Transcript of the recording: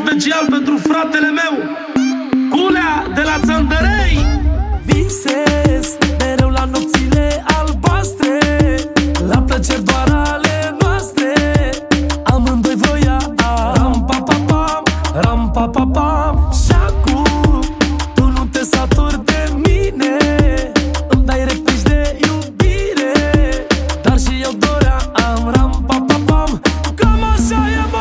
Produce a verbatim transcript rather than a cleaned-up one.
special pentru fratele meu Culea de la Țăndărei. Visez mereu la nopțile albastre, la plăceri doar